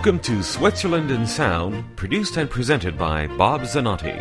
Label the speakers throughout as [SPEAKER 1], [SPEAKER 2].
[SPEAKER 1] Welcome to Switzerland in Sound, produced and presented by Bob Zanotti.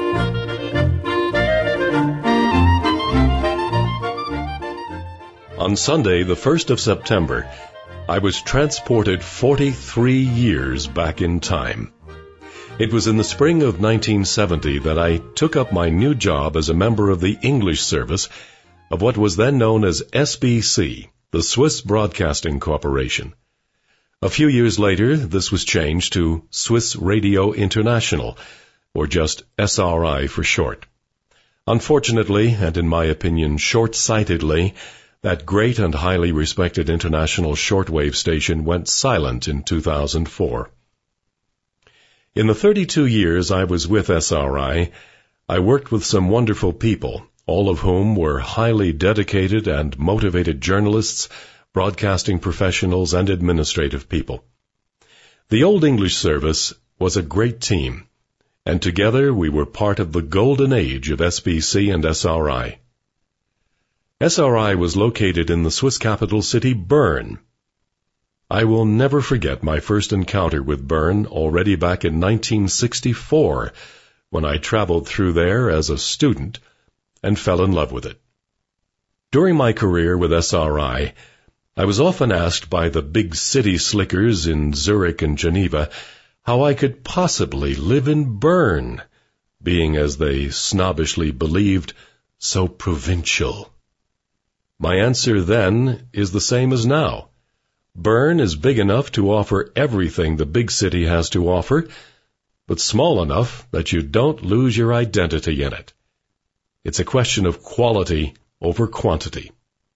[SPEAKER 2] On Sunday, the 1st of September, I was transported 43 years back in time. It was in the spring of 1970 that I took up my new job as a member of the English service of what was then known as SBC, the Swiss Broadcasting Corporation. A few years later, this was changed to Swiss Radio International, or just SRI for short. Unfortunately, and in my opinion short-sightedly, that great and highly respected international shortwave station went silent in 2004. In the 32 years I was with SRI, I worked with some wonderful people, all of whom were highly dedicated and motivated journalists, broadcasting professionals, and administrative people. The Old English Service was a great team, and together we were part of the golden age of SBC and SRI. SRI was located in the Swiss capital city, Bern. I will never forget my first encounter with Bern already back in 1964, when I traveled through there as a student and fell in love with it. During my career with SRI, I was often asked by the big city slickers in Zurich and Geneva how I could possibly live in Bern, being, as they snobbishly believed, so provincial. My answer then is the same as now. Bern is big enough to offer everything the big city has to offer, but small enough that you don't lose your identity in it. It's a question of quality over quantity.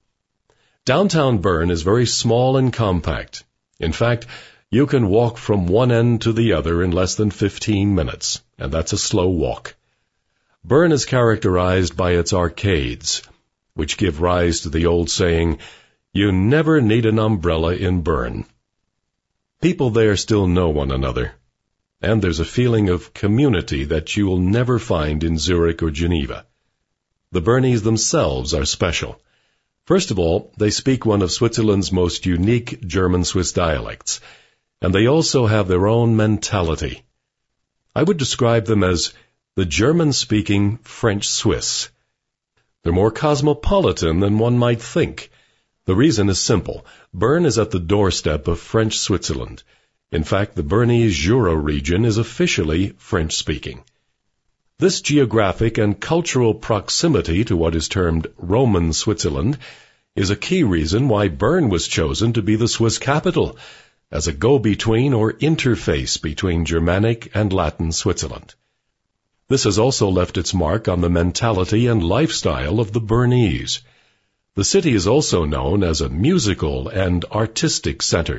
[SPEAKER 2] Downtown Bern is very small and compact. In fact, you can walk from one end to the other in less than 15 minutes, and that's a slow walk. Bern is characterized by its arcades, which give rise to the old saying, "You never need an umbrella in Bern." People there still know one another, and there's a feeling of community that you will never find in Zurich or Geneva. The Bernese themselves are special. First of all, they speak one of Switzerland's most unique German-Swiss dialects, and they also have their own mentality. I would describe them as the German-speaking French-Swiss. They're more cosmopolitan than one might think. The reason is simple. Bern is at the doorstep of French Switzerland. In fact, the Bernese Jura region is officially French-speaking. This geographic and cultural proximity to what is termed Roman Switzerland is a key reason why Bern was chosen to be the Swiss capital, as a go-between or interface between Germanic and Latin Switzerland. This has also left its mark on the mentality and lifestyle of the Bernese. The city is also known as a musical and artistic center.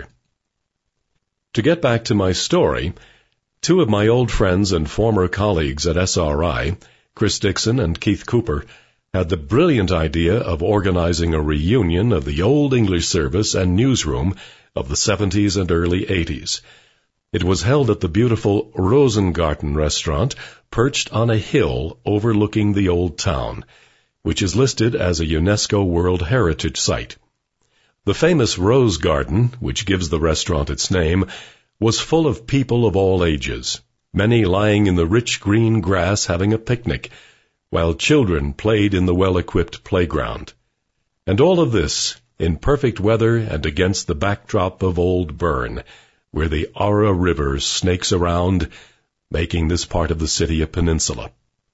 [SPEAKER 2] To get back to my story, two of my old friends and former colleagues at SRI, Chris Dixon and Keith Cooper, had the brilliant idea of organizing a reunion of the Old English Service and newsroom of the 70s and early 80s. It was held at the beautiful Rosengarten restaurant, perched on a hill overlooking the old town, which is listed as a UNESCO World Heritage Site. The famous Rose Garden, which gives the restaurant its name, was full of people of all ages, many lying in the rich green grass having a picnic, while children played in the well-equipped playground. And all of this in perfect weather and against the backdrop of Old Bern, where the Aare River snakes around, making this part of the city a peninsula.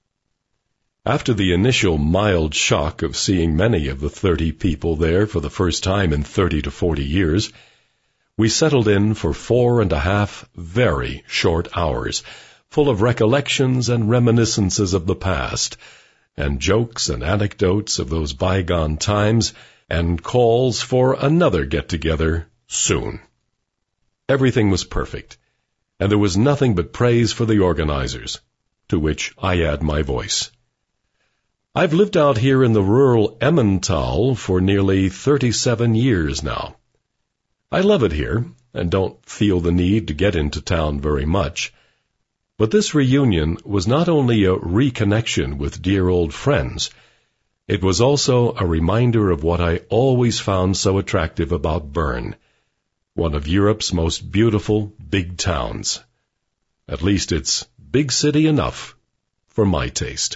[SPEAKER 2] After the initial mild shock of seeing many of the 30 people there for the first time in 30 to 40 years, we settled in for 4.5 very short hours, full of recollections and reminiscences of the past, and jokes and anecdotes of those bygone times, and calls for another get-together soon. Everything was perfect, and there was nothing but praise for the organizers, to which I add my voice. I've lived out here in the rural Emmental for nearly 37 years now. I love it here, and don't feel the need to get into town very much. But this reunion was not only a reconnection with dear old friends, it was also a reminder of what I always found so attractive about Bern, one of Europe's most beautiful big towns. At least it's big city enough for my taste.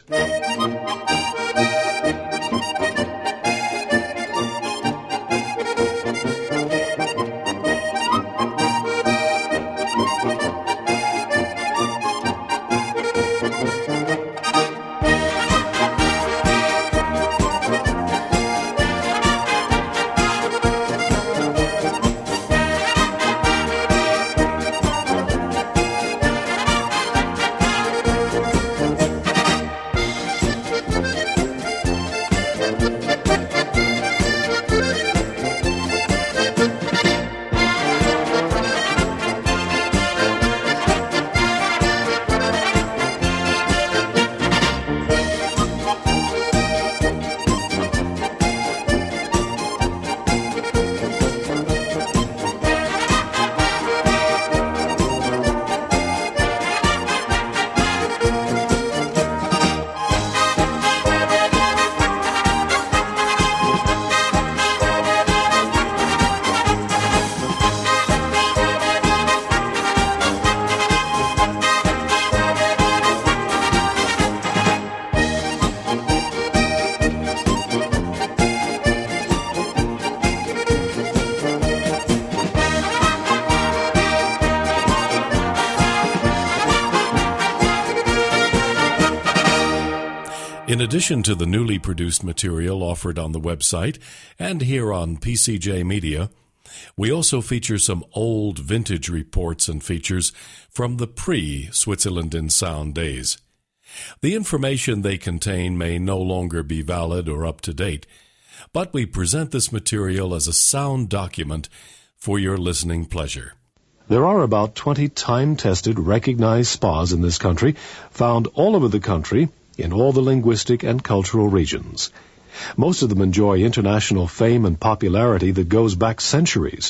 [SPEAKER 2] In addition to the newly produced material offered on the website and here on PCJ Media, we also feature some old vintage reports and features from the pre-Switzerland in Sound days. The information they contain may no longer be valid or up to date, but we present this material as a sound document for your listening pleasure. There are about 20 time-tested, recognized spas in this country, found all over the country, in all the linguistic and cultural regions. Most of them enjoy international fame and popularity that goes back centuries.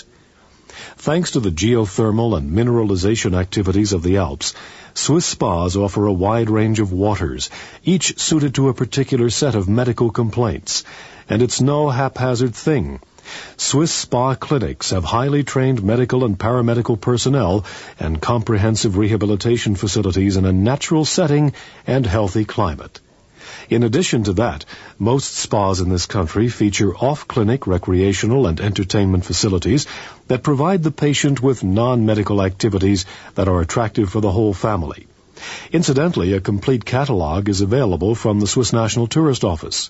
[SPEAKER 2] Thanks to the geothermal and mineralization activities of the Alps, Swiss spas offer a wide range of waters, each suited to a particular set of medical complaints. And it's no haphazard thing. Swiss spa clinics have highly trained medical and paramedical personnel and comprehensive rehabilitation facilities in a natural setting and healthy climate. In addition to that, most spas in this country feature off-clinic recreational and entertainment facilities that provide the patient with non-medical activities that are attractive for the whole family. Incidentally, a complete catalog is available from the Swiss National Tourist Office.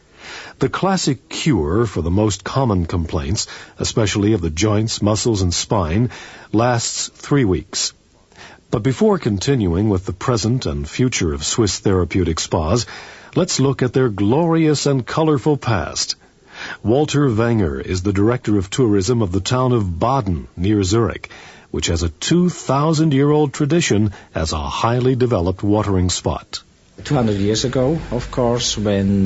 [SPEAKER 2] The classic cure for the most common complaints, especially of the joints, muscles, and spine, lasts 3 weeks. But before continuing with the present and future of Swiss therapeutic spas, let's look at their glorious and colorful past. Walter Wenger is the director of tourism of the town of Baden, near Zurich, which has a 2,000-year-old tradition as a highly developed watering spot.
[SPEAKER 3] 200 years ago, of course, when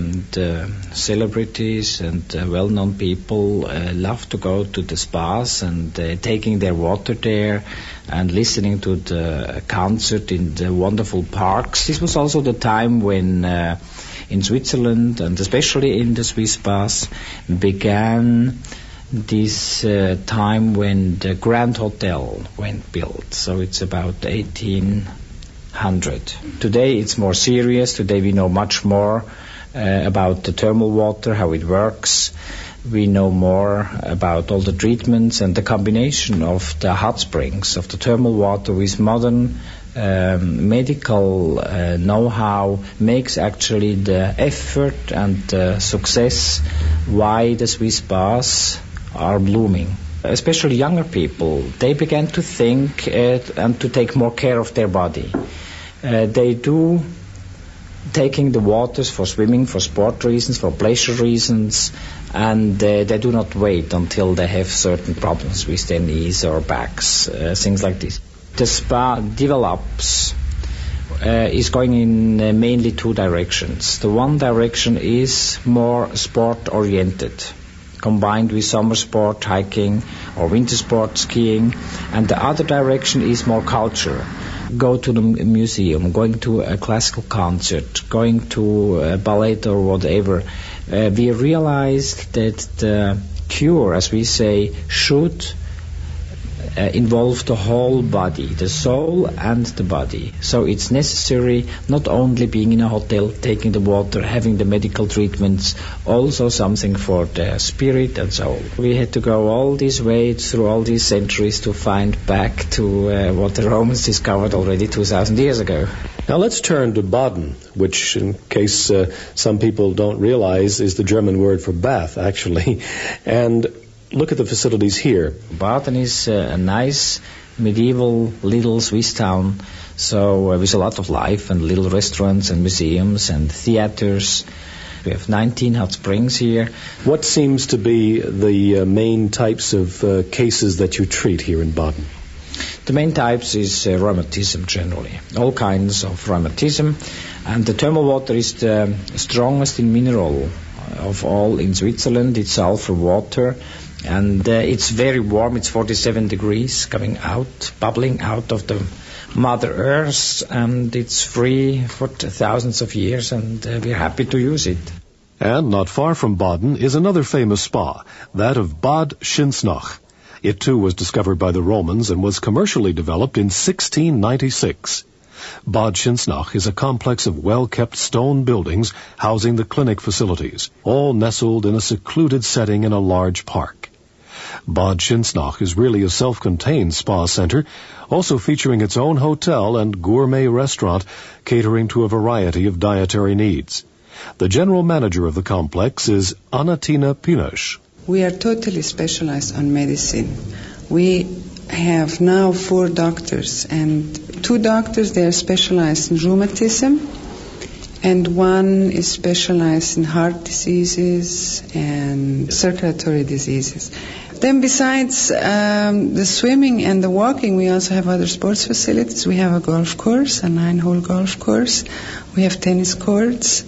[SPEAKER 3] the celebrities and well-known people loved to go to the spas and taking their water there and listening to the concert in the wonderful parks. This was also the time when in Switzerland, and especially in the Swiss spas, began this time when the Grand Hotel went built. So it's about 1800. Today it's more serious. Today we know much more about the thermal water, how it works. We know more about all the treatments and the combination of the hot springs, of the thermal water with modern medical know-how makes actually the effort and the success why the Swiss spas are blooming. Especially younger people, they began to think and to take more care of their body. They do taking the waters for swimming, for sport reasons, for pleasure reasons, and they do not wait until they have certain problems with their knees or backs, things like this. The spa develops, is going in mainly two directions. The one direction is more sport-oriented, combined with summer sport, hiking, or winter sport, skiing, and the other direction is more culture. Go to the museum, going to a classical concert, going to a ballet or whatever. We realized that the cure, as we say, should involve the whole body, the soul and the body. So it's necessary not only being in a hotel, taking the water, having the medical treatments, also something for the spirit and soul. We had to go all this way through all these centuries to find back to what the Romans discovered already 2,000 years ago.
[SPEAKER 4] Now let's turn to Baden, which, in case some people don't realize, is the German word for bath, actually. And look at the facilities here.
[SPEAKER 3] Baden is a nice medieval little Swiss town, so with a lot of life and little restaurants and museums and theaters. We have 19 hot springs here.
[SPEAKER 4] What seems to be the main types of cases that you treat here in Baden?
[SPEAKER 3] The main types is rheumatism generally, all kinds of rheumatism, and the thermal water is the strongest in mineral of all in Switzerland. It's sulfur water, and it's very warm. It's 47 degrees coming out, bubbling out of the Mother Earth, and it's free for thousands of years, and we're happy to use it.
[SPEAKER 5] And not far from Baden is another famous spa, that of Bad Schintznach. It too was discovered by the Romans and was commercially developed in 1696. Bad Schintznach is a complex of well-kept stone buildings housing the clinic facilities, all nestled in a secluded setting in a large park. Bad Schintznach is really a self-contained spa center, also featuring its own hotel and gourmet restaurant catering to a variety of dietary needs. The general manager of the complex is Anatina Pinosh.
[SPEAKER 6] We are totally specialized on medicine. We have now 4 doctors, and 2 doctors, they are specialized in rheumatism, and 1 is specialized in heart diseases and circulatory diseases. Then besides the swimming and the walking, we also have other sports facilities. We have a golf course, a 9-hole golf course. We have tennis courts.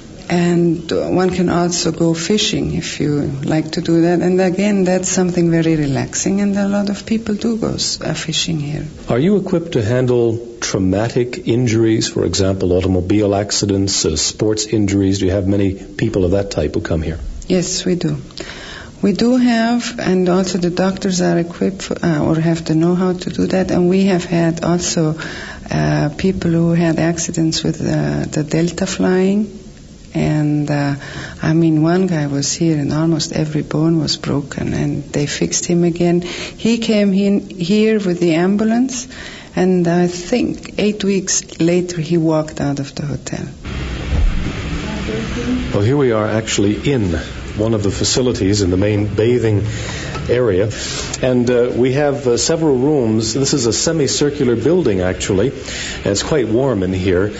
[SPEAKER 6] And one can also go fishing if you like to do that. And again, that's something very relaxing, and a lot of people do go fishing here.
[SPEAKER 4] Are you equipped to handle traumatic injuries, for example, automobile accidents, sports injuries? Do you have many people of that type who come here?
[SPEAKER 6] Yes, we do. We do have, and also the doctors are equipped or have the know-how to do that. And we have had also people who had accidents with the Delta flying. And one guy was here and almost every bone was broken, and they fixed him again. He came here with the ambulance, and I think 8 weeks later he walked out of the hotel.
[SPEAKER 4] Well, here we are actually in one of the facilities in the main bathing area, and we have several rooms. This is a semicircular building, actually, and it's quite warm in here,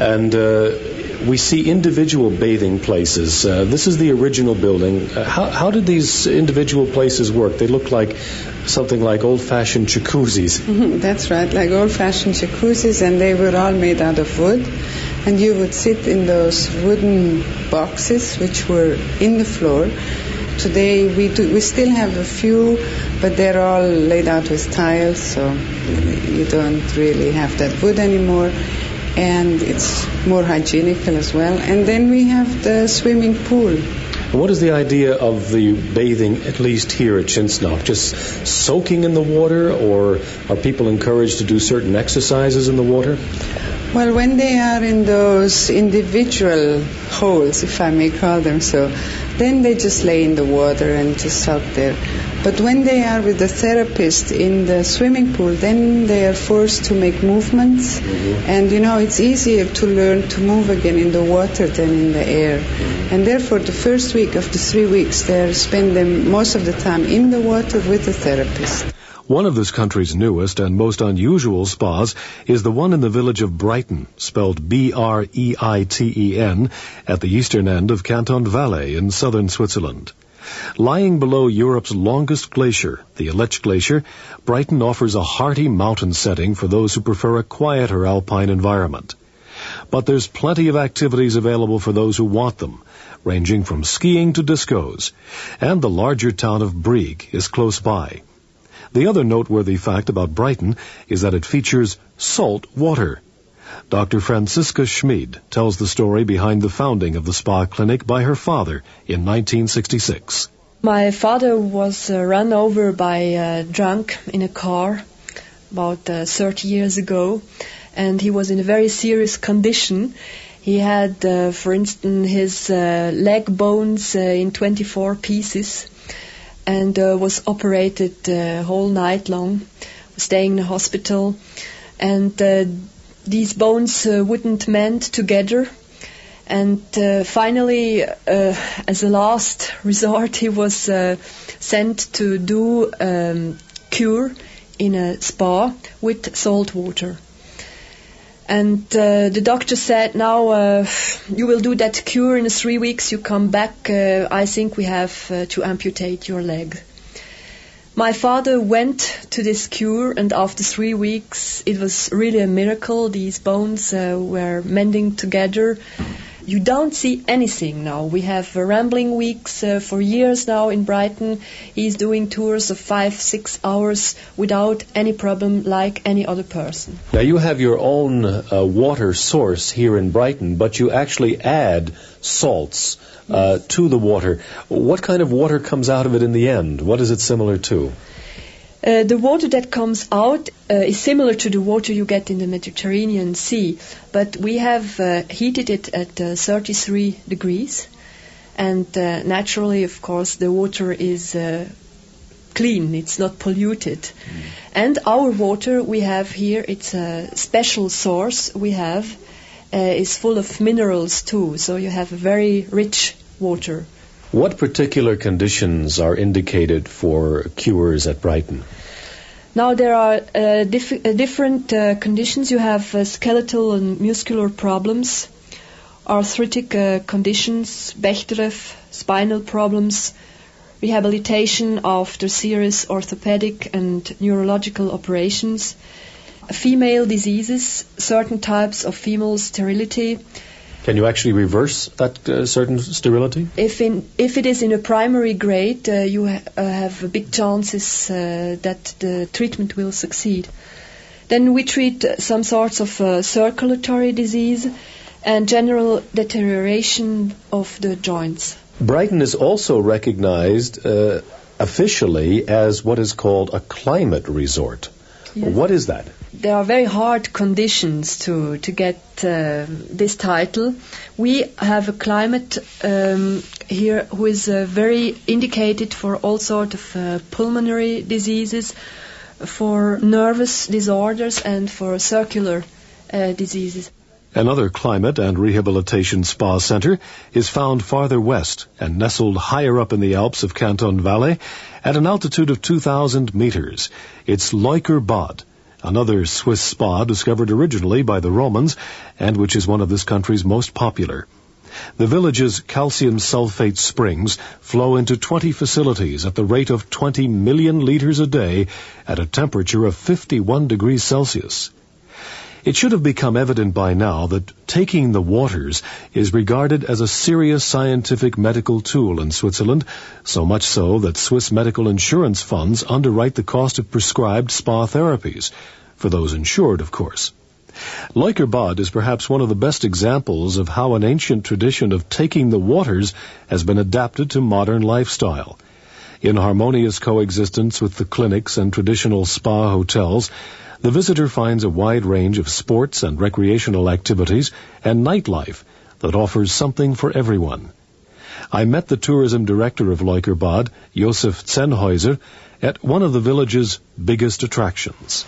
[SPEAKER 4] and we see individual bathing places. This is the original building. How did these individual places work? They look like something like old-fashioned jacuzzis.
[SPEAKER 6] That's right, like old-fashioned jacuzzis, and they were all made out of wood. And you would sit in those wooden boxes which were in the floor. Today we still have a few, but they're all laid out with tiles, so you don't really have that wood anymore. And it's more hygienical as well. And then we have the swimming pool.
[SPEAKER 4] What is the idea of the bathing, at least here at Schintznach? Just soaking in the water, or are people encouraged to do certain exercises in the water?
[SPEAKER 6] Well, when they are in those individual holes, if I may call them so, then they just lay in the water and just soak there. But when they are with the therapist in the swimming pool, then they are forced to make movements. Mm-hmm. And, it's easier to learn to move again in the water than in the air. Mm-hmm. And therefore, the first week of the 3 weeks, they spend them most of the time in the water with the therapist.
[SPEAKER 5] One of this country's newest and most unusual spas is the one in the village of Breiten, spelled B-R-E-I-T-E-N, at the eastern end of Canton Valais in southern Switzerland. Lying below Europe's longest glacier, the Aletsch Glacier, Breiten offers a hearty mountain setting for those who prefer a quieter alpine environment. But there's plenty of activities available for those who want them, ranging from skiing to discos, and the larger town of Brieg is close by. The other noteworthy fact about Breiten is that it features salt water. Dr. Franziska Schmid tells the story behind the founding of the spa clinic by her father in 1966.
[SPEAKER 7] My father was run over by a drunk in a car about 30 years ago, and he was in a very serious condition. He had, for instance, his leg bones in 24 pieces, and was operated whole night long, staying in the hospital. And these bones wouldn't mend together. And finally, as a last resort, he was sent to do cure in a spa with salt water. And the doctor said, now you will do that cure in 3 weeks, you come back, I think we have to amputate your leg. My father went to this cure, and after 3 weeks it was really a miracle. These bones were mending together. You don't see anything now. We have rambling weeks for years now in Brighton. He's doing tours of 5-6 hours without any problem, like any other person.
[SPEAKER 4] Now you have your own water source here in Brighton, but you actually add salts to the water. What kind of water comes out of it in the end? What is it similar to?
[SPEAKER 7] The water that comes out is similar to the water you get in the Mediterranean Sea, but we have heated it at 33 degrees, and naturally, of course, the water is clean, it's not polluted. And our water we have here, it's a special source we have, is full of minerals too, so you have a very rich water.
[SPEAKER 4] What particular conditions are indicated for cures at Brighton?
[SPEAKER 7] Now there are different conditions. You have skeletal and muscular problems, arthritic conditions, Bechterew, spinal problems, rehabilitation after serious orthopedic and neurological operations, female diseases, certain types of female sterility.
[SPEAKER 4] Can you actually reverse that certain sterility?
[SPEAKER 7] If it is in a primary grade, you have big chances that the treatment will succeed. Then we treat some sorts of circulatory disease and general deterioration of the joints.
[SPEAKER 4] Brighton is also recognized officially as what is called a climate resort. Yes. What is that?
[SPEAKER 7] There are very hard conditions to get this title. We have a climate here who is very indicated for all sorts of pulmonary diseases, for nervous disorders, and for circular diseases.
[SPEAKER 5] Another climate and rehabilitation spa center is found farther west and nestled higher up in the Alps of Canton Valley at an altitude of 2,000 meters. It's Leukerbad, another Swiss spa discovered originally by the Romans and which is one of this country's most popular. The village's calcium sulfate springs flow into 20 facilities at the rate of 20 million liters a day at a temperature of 51 degrees Celsius. It should have become evident by now that taking the waters is regarded as a serious scientific medical tool in Switzerland, so much so that Swiss medical insurance funds underwrite the cost of prescribed spa therapies, for those insured, of course. Leukerbad is perhaps one of the best examples of how an ancient tradition of taking the waters has been adapted to modern lifestyle. In harmonious coexistence with the clinics and traditional spa hotels, the visitor finds a wide range of sports and recreational activities and nightlife that offers something for everyone. I met the tourism director of Leukerbad, Josef Zenhäuser, at one of the village's biggest attractions.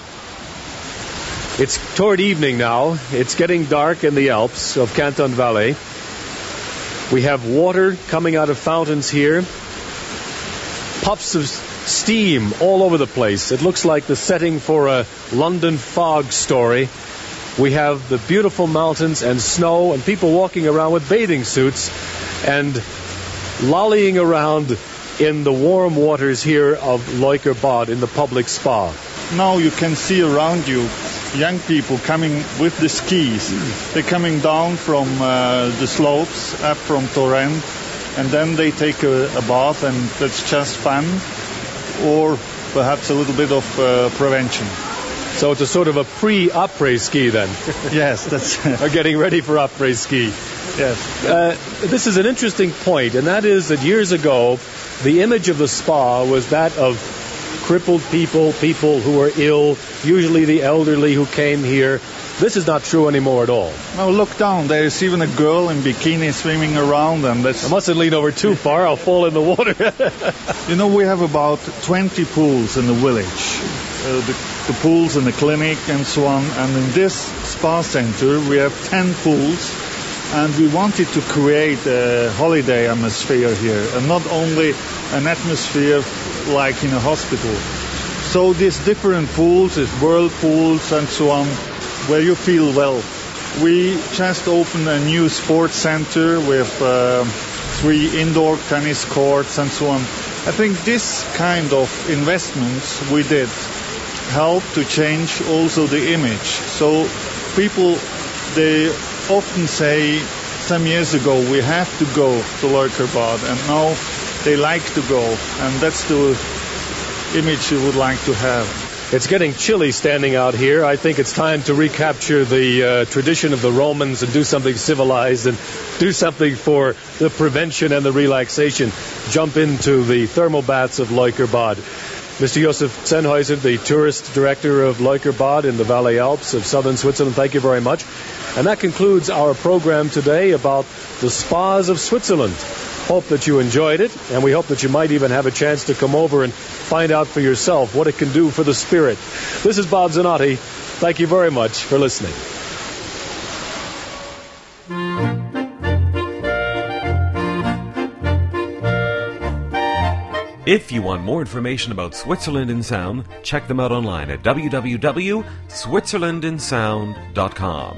[SPEAKER 5] It's toward evening now. It's getting dark in the Alps of Canton Valley. We have water coming out of fountains here. Puffs of steam all over the place. It looks like the setting for a London fog story. We have the beautiful mountains and snow and people walking around with bathing suits and lollying around in the warm waters here of Leukerbad in the public spa.
[SPEAKER 8] Now you can see around you young people coming with the skis. They're coming down from the slopes, up from Torrent, and then they take a bath, and that's just fun, or perhaps a little bit of prevention.
[SPEAKER 4] So it's a sort of a pre-après ski then?
[SPEAKER 8] Yes, that's...
[SPEAKER 4] Or getting ready for après ski.
[SPEAKER 8] Yes.
[SPEAKER 4] This is an interesting point, and that is that years ago, the image of the spa was that of crippled people, people who were ill, usually the elderly who came here. This is not true anymore at all.
[SPEAKER 8] Now look down, there is even a girl in bikini swimming around, and that's...
[SPEAKER 4] I mustn't lean over too far, I'll fall in the water.
[SPEAKER 8] You know, we have about 20 pools in the village. The pools in the clinic and so on, and in this spa center we have 10 pools, and we wanted to create a holiday atmosphere here, and not only an atmosphere like in a hospital. So these different pools, these whirlpools and so on, where you feel well. We just opened a new sports center with 3 indoor tennis courts and so on. I think this kind of investments we did help to change also the image. So people, they often say, some years ago we have to go to Leukerbad, and now they like to go, and that's the image you would like to have.
[SPEAKER 4] It's getting chilly standing out here. I think it's time to recapture the tradition of the Romans and do something civilized and do something for the prevention and the relaxation. Jump into the thermal baths of Leukerbad. Mr. Josef Sennhäuser, the tourist director of Leukerbad in the Valais Alps of southern Switzerland, thank you very much. And that concludes our program today about the spas of Switzerland. Hope that you enjoyed it, and we hope that you might even have a chance to come over and find out for yourself what it can do for the spirit. This is Bob Zanotti. Thank you very much for listening.
[SPEAKER 1] If you want more information about Switzerland in Sound, check them out online at www.switzerlandinsound.com.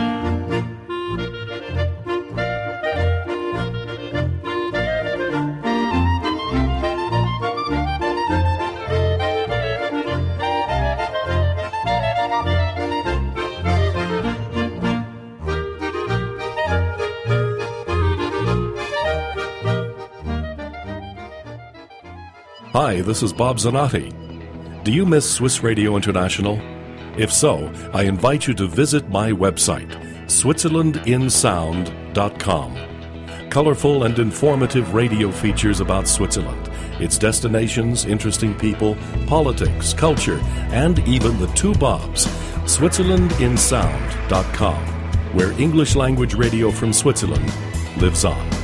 [SPEAKER 9] Hi, this is Bob Zanotti. Do you miss Swiss Radio International? If so, I invite you to visit my website, switzerlandinsound.com. Colorful and informative radio features about Switzerland, its destinations, interesting people, politics, culture, and even the two Bobs, switzerlandinsound.com, where English language radio from Switzerland lives on.